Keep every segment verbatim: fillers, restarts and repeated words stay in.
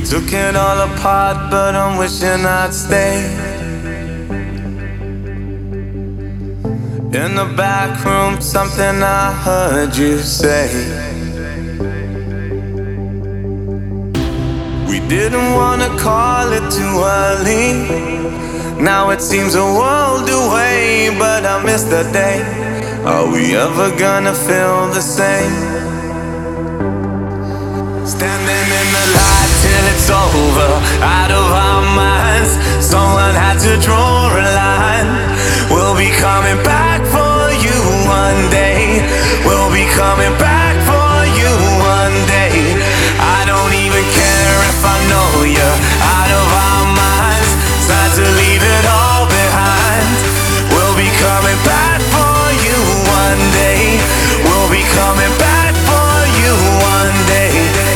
Took it all apart, but I'm wishing I'd stay. In the back room, something I heard you say. We didn't wanna call it too early. Now it seems a world away, but I miss the day. Are we ever gonna feel the same? Standing in the light till it's over, out of our minds. Someone had to draw a line. We'll be coming back for you one day. We'll be coming back for you one day. I don't even care if I know you're out of our minds. Time to leave it all behind. We'll be coming back for you one day. We'll be coming back for you one day.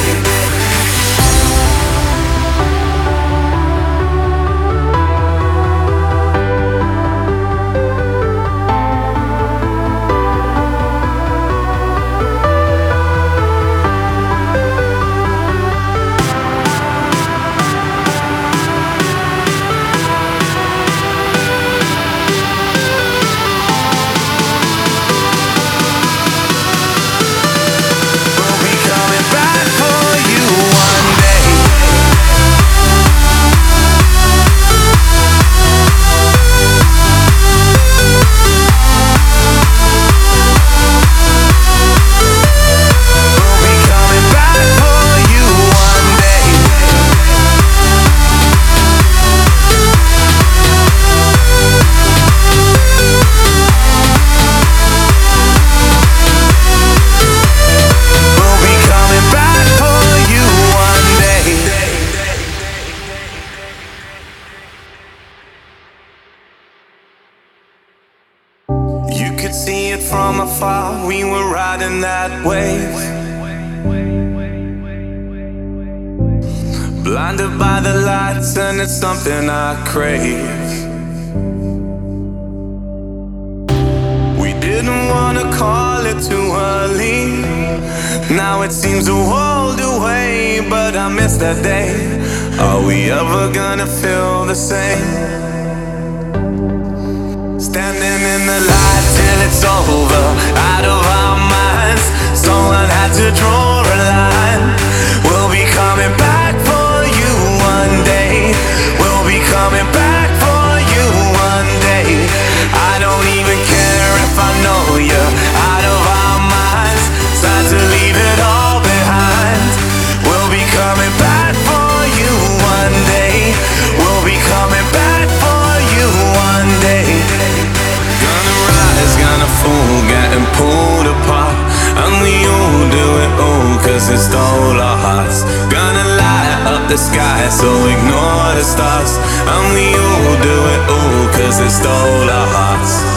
See it from afar, we were riding that wave. Blinded by the lights, and it's something I crave. We didn't wanna call it too early. Now it seems a world away, but I miss that day. Are we ever gonna feel the same? Standing in the light till it's over, out of our minds. Someone had to draw a line. We'll be coming back for you one day. We'll be coming back for you one day. I don't even care if I know you're out of our minds. Time to leave it all behind. We'll be coming back for you one day. We'll be coming back for you one day. Gonna fall, getting pulled apart, and we all do it all cause it stole our hearts. Gonna light up the sky, so ignore the stars, and we all do it all cause it stole our hearts.